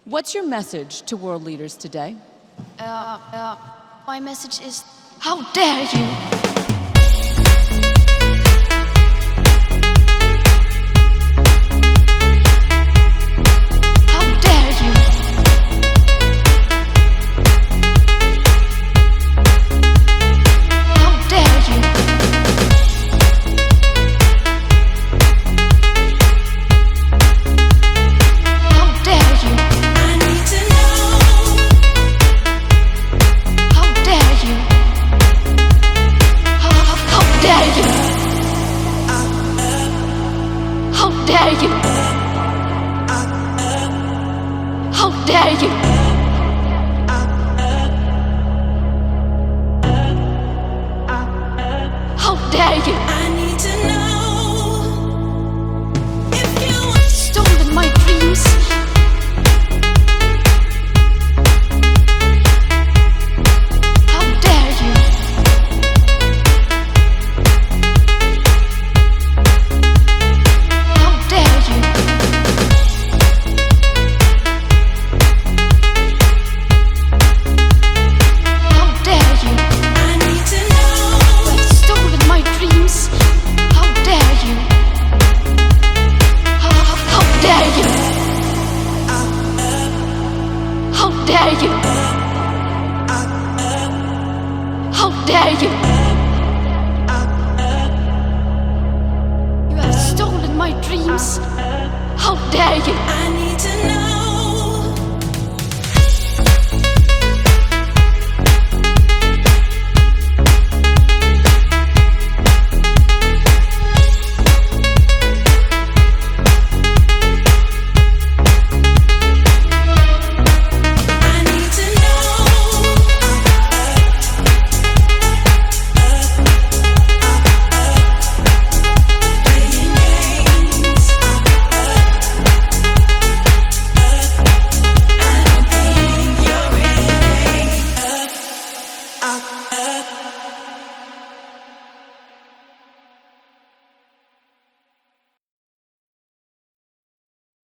What's your message to world leaders today? My message is, how dare you? How dare you? How dare you? How dare you? I need to know if you stolen my dreams. How dare you? How dare you? How dare you? I need to know You have stolen my dreams. How dare you? How dare you? How dare you? How dare you? You have stolen my dreams. How dare you? I need to know